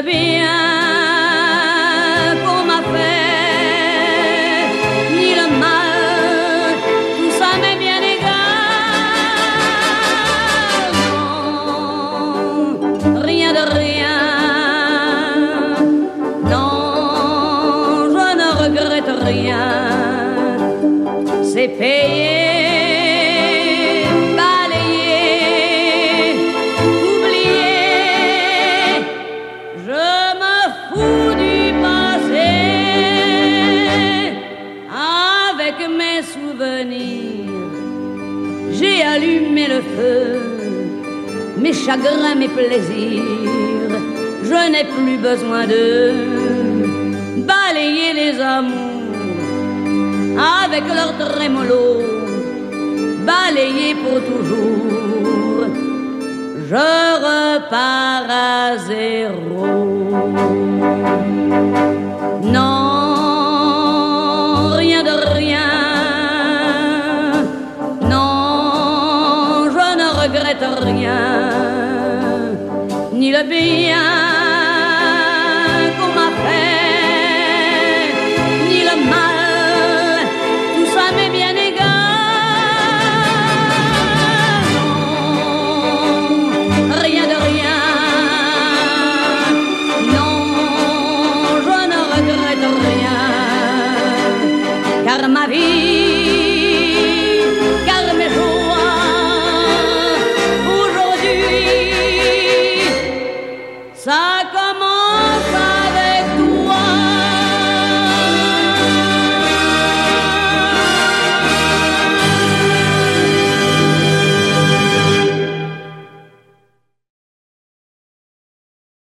le bien qu'on m'a fait, ni le mal, tout ça m'est bien égal. Non, rien de rien, non, je ne regrette rien, c'est payé. J'ai allumé le feu, mes chagrins, mes plaisirs, je n'ai plus besoin de balayer les amours avec leur trémolo, balayer pour toujours, je repars à zéro. Non, rien de rien, rien, ni le bien